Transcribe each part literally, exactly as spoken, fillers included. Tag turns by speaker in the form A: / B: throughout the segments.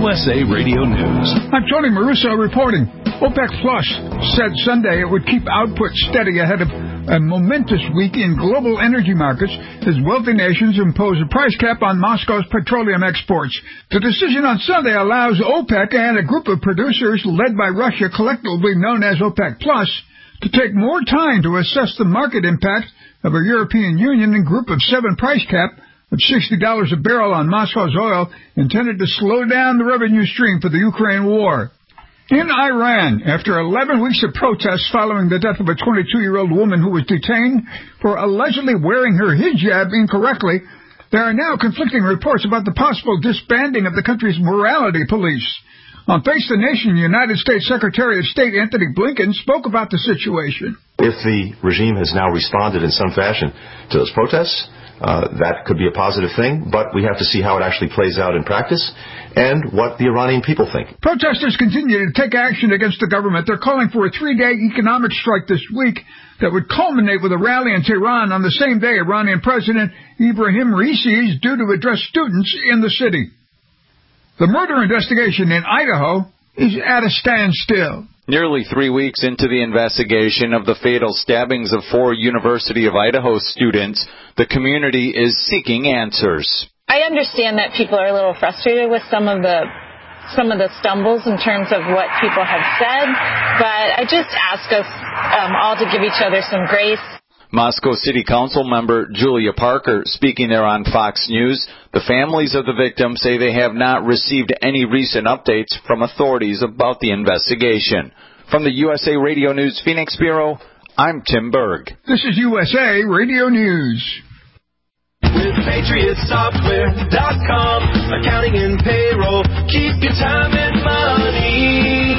A: S A Radio News.
B: I'm Tony Maruso reporting. OPEC Plus said Sunday it would keep output steady ahead of a momentous week in global energy markets as wealthy nations impose a price cap on Moscow's petroleum exports. The decision on Sunday allows OPEC and a group of producers led by Russia, collectively known as OPEC Plus, to take more time to assess the market impact of a European Union and Group of Seven price cap of sixty dollars a barrel on Moscow's oil intended to slow down the revenue stream for the Ukraine war. In Iran, after eleven weeks of protests following the death of a twenty-two-year-old woman who was detained for allegedly wearing her hijab incorrectly, there are now conflicting reports about the possible disbanding of the country's morality police. On Face the Nation, United States Secretary of State Anthony Blinken spoke about the situation.
C: If the regime has now responded in some fashion to those protests, uh, that could be a positive thing, but we have to see how it actually plays out in practice and what the Iranian people think.
B: Protesters continue to take action against the government. They're calling for a three-day economic strike this week that would culminate with a rally in Tehran on the same day Iranian President Ibrahim Raisi is due to address students in the city. The murder investigation in Idaho is at a standstill.
D: Nearly three weeks into the investigation of the fatal stabbings of four University of Idaho students, the community is seeking answers.
E: I understand that people are a little frustrated with some of the some of the stumbles in terms of what people have said, but I just ask us um, all to give each other some grace.
D: Moscow City Council member Julia Parker speaking there on Fox News. The families of the victims say they have not received any recent updates from authorities about the investigation. From the U S A Radio News Phoenix Bureau, I'm Tim Berg.
B: This is U S A Radio News.
F: With Patriot Software dot com, accounting and payroll, keep your time and money.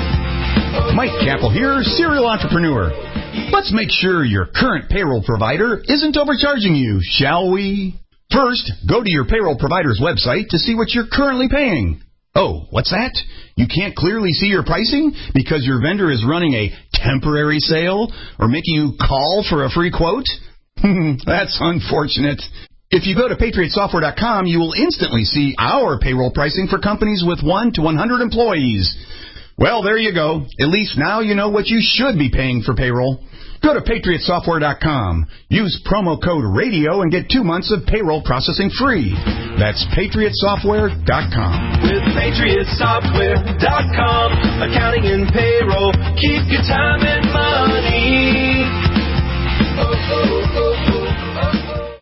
G: Mike Capel here, serial entrepreneur. Let's make sure your current payroll provider isn't overcharging you, shall we? First, go to your payroll provider's website to see what you're currently paying. Oh, what's that? You can't clearly see your pricing because your vendor is running a temporary sale or making you call for a free quote? That's unfortunate. If you go to Patriot Software dot com, you will instantly see our payroll pricing for companies with one to one hundred employees. Well, there you go. At least now you know what you should be paying for payroll. Go to Patriot Software dot com. Use promo code RADIO and get two months of payroll processing free. That's Patriot Software dot com.
F: With Patriot Software dot com, accounting and payroll, keep your time and money. Oh, oh, oh, oh, oh.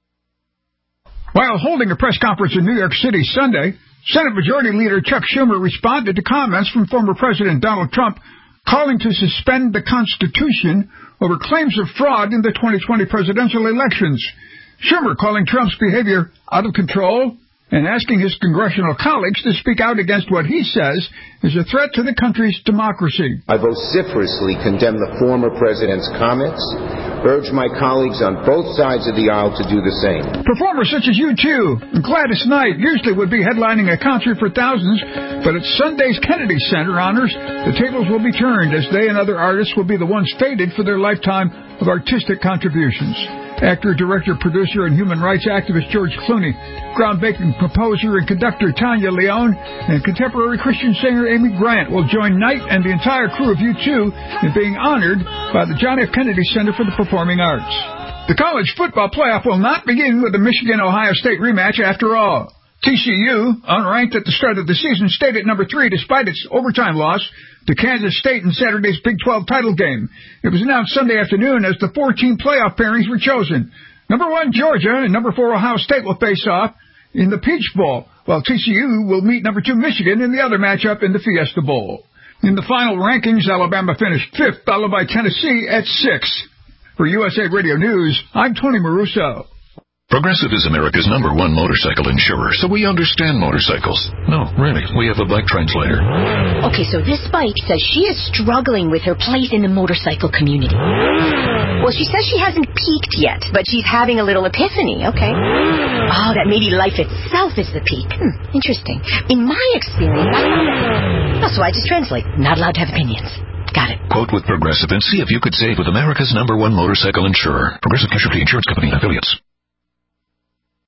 B: While holding a press conference in New York City Sunday, Senate Majority Leader Chuck Schumer responded to comments from former President Donald Trump calling to suspend the Constitution over claims of fraud in the twenty twenty presidential elections. Schumer calling Trump's behavior out of control and asking his congressional colleagues to speak out against what he says is a threat to the country's democracy.
H: I vociferously condemn the former president's comments, urge my colleagues on both sides of the aisle to do the same.
B: Performers such as U two and Gladys Knight usually would be headlining a concert for thousands, but at Sunday's Kennedy Center honors, the tables will be turned as they and other artists will be the ones fated for their lifetime of artistic contributions. Actor, director, producer, and human rights activist George Clooney, groundbreaking composer and conductor Tanya Leone, and contemporary Christian singer Amy Grant will join Knight and the entire crew of U two in being honored by the John F. Kennedy Center for the Performing Arts. The college football playoff will not begin with the Michigan-Ohio State rematch after all. T C U, unranked at the start of the season, stayed at number three despite its overtime loss to Kansas State in Saturday's Big twelve title game. It was announced Sunday afternoon as the four-team playoff pairings were chosen. Number one, Georgia, and number four, Ohio State will face off in the Peach Bowl, while T C U will meet number two, Michigan, in the other matchup in the Fiesta Bowl. In the final rankings, Alabama finished fifth, followed by Tennessee at sixth. For U S A Radio News, I'm Tony Maruso.
A: Progressive is America's number one motorcycle insurer, so we understand motorcycles. No, really, we have a bike translator.
I: Okay, so this bike says she is struggling with her place in the motorcycle community. Well, she says she hasn't peaked yet, but she's having a little epiphany, okay? Oh, that maybe life itself is the peak. Hmm, interesting. In my experience, I... Oh, so I just translate. Not allowed to have opinions. Got it.
A: Quote with Progressive and see if you could save with America's number one motorcycle insurer. Progressive Casualty Insurance Company and Affiliates.